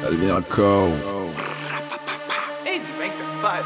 Elvinako Easy, make the five.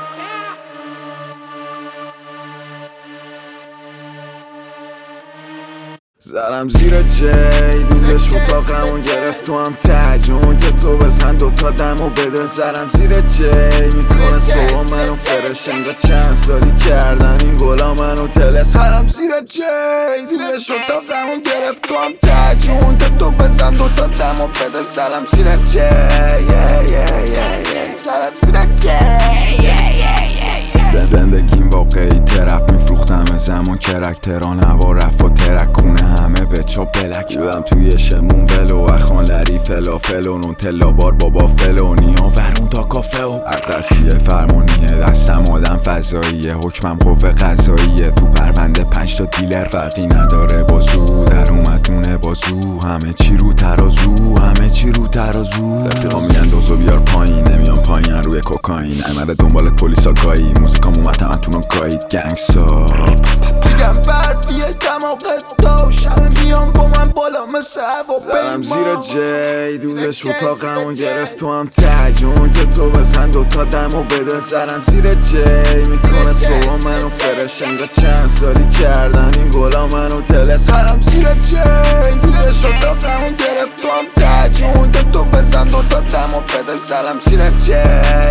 زدم زیر جی دودش اتاقمو گرفت تو هم تجون تو بزن دوتا دم و بده. زدم زیر جی میکنه صبح منو فرش انگار چند سالی کردن این گلا منو تلس. زدم زیر جی دودش اتاقمو گرفت تو هم تجون تو بزن دوتا دم و بده. زدم زیر جی زدم زیر جی. زندگیم واقعی ترپ میفروختم زمان کرکتران هوا رفت و ترکونه همه به چاپ بلک بودم توی شمون ولو اخوان لری فلافل و نوتلا بار بابا فلونی ها ورون تا کافه و اردسیه فرمانیه دستم آدم فضاییه حکمم قوه قضاییه تو پرونده 5 تا دیلر فرقی نداره بازو در اومدونه بازو همه چی رو ترازو همه چی رو ترازو. رفیقا میگن دوزو بیار پایین نمیان پایین روی کوکائین امره دنبالت پلیسا گایی موزیکام اومد همتونو گایید گنگسا میگم برفیه دماغت دو شب میام با من بالا مثل هوا زدم زیر جی دودش اتاقمو گرفت تو هم تجون تو بزن دوتا دم و بده. زدم زیر جی میکنه صبح منو فرش انگار چند سالی کردن این گلا منو تلس. زدم زیر جی دودش اتاقمو گرفت تو هم تجون تو بزن دوتا دم و بده. زدم زیر جی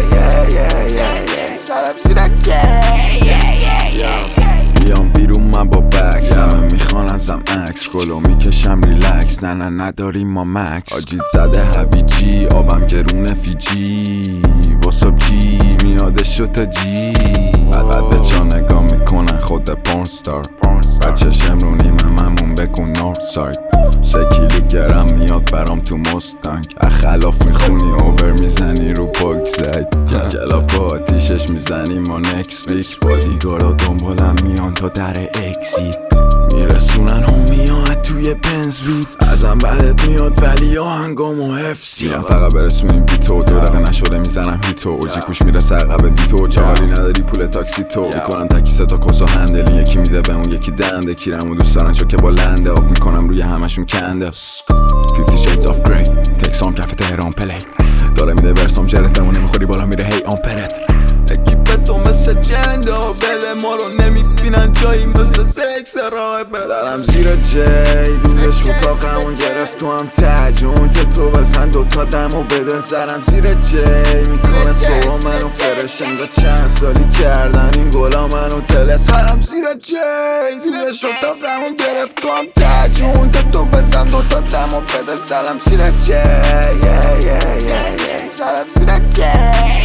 زدم زیر جی. بیام بیرون من با بکس همه میخوان ازم عکس گلو میکشم ریلکس نه نداریم ما مکس آجیت زده هویجی آبم گرونه فیجی واساب جی میادش شو تا جی بعد به جا نگاه میکنن خود پورنستار بچه شمرونی هممون بکن نورد ساید 3 کیلوگرم میاد برام تو مستنگ اخلاف میخونی اوور میزنی رو پاک زد جلا با آتیشش میزنی ما نکس ویک بادیگارا دنبالم میان تا در اکسیت میرسونن همیان توی پنزوید ازم بعدت میاد ولی آهنگامو حفظی هم فقط برسونیم بیتو 2 دقیقه نشده میزنم هیتو اوجی کوش میرسه عقب ویتو چهاری نداری پول تاکسی تو میکنم تکی 3 تا کسا هندلی یکی میده به اون یکی دنده کیرمو دوست دارن چو که با لنده آب میکنم روی همشون کنده 50 shades of grey تکسام کف تهران پلی داره میده ورسام جرت بمونه میخوری بالا میره هی آمپرت اکیپ تو مثل جنده بله ما رو نمیبینن جایی مثل سکس راه زدم زیر جی دودش اتاقمو گرفت تو هم تجون تو بزن دوتا دم و بده. زدم زیر جی میکنه صبح منو فرش انگار چند سالی کردن این گلا منو تلس. زدم زیر جی دودش اتاقمو گرفت تو هم تجون تو بزن دوتا دم و بده. زدم زیر جی زدم زیر جی.